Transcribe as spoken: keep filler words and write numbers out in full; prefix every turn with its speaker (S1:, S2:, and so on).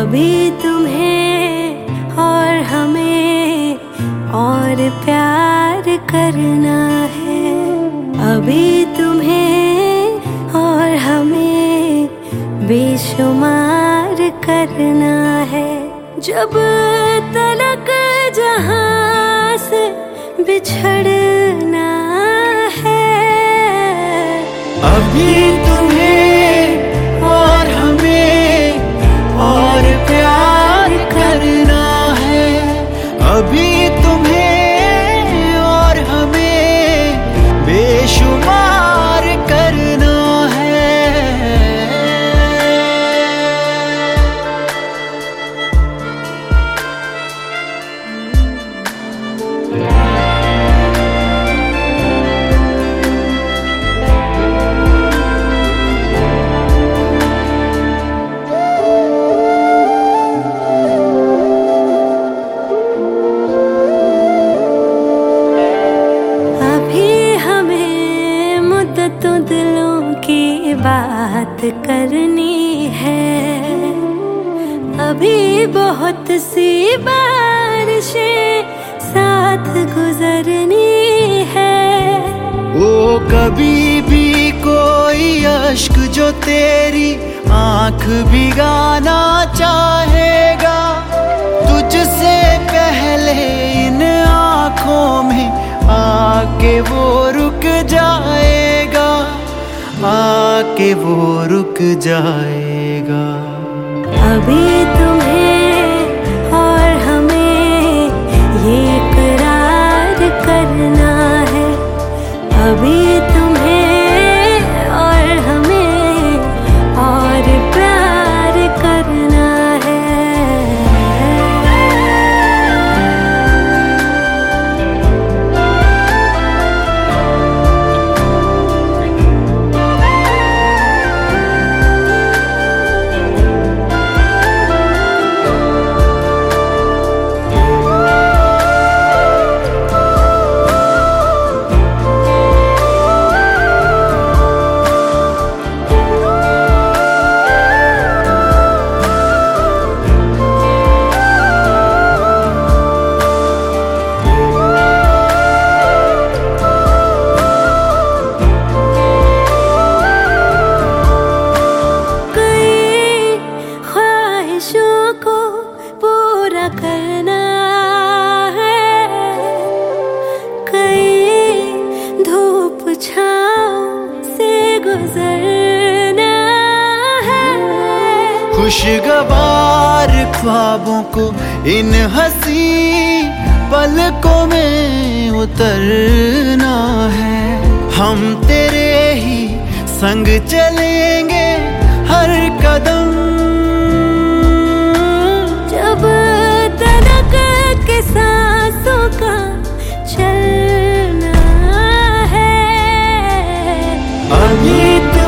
S1: अभी तुम्हें और हमें और प्यार करना है। अभी तुम्हें और हमें बेशुमार करना है। जब तलक जहां से बिछड़ना है।
S2: अभी तुम्हें और हमें और प्यार करना है। अभी तुम्हें और हमें बेशुमार करना है।
S1: तो दिलों की बात करनी है। अभी बहुत सी बारिशें साथ गुजरनी है।
S2: वो कभी भी कोई अश्क जो तेरी आंख भिगाना चाहेगा, तुझसे पहले इन आंखों में आके वो रुक जाएगा, आके वो रुक जाएगा।
S1: अभी तुम्हें और हमें ये करार करना है। अभी तुम्हें और हमें और प्यार करना है। को पूरा करना है। कई धूप छाँव से गुजरना है।
S2: खुशगवार ख्वाबों को इन हंसी पलकों में उतरना है। हम तेरे ही संग चलेंगे हर कदम।
S1: जब तलक के सांसों का चलना है।
S2: अभी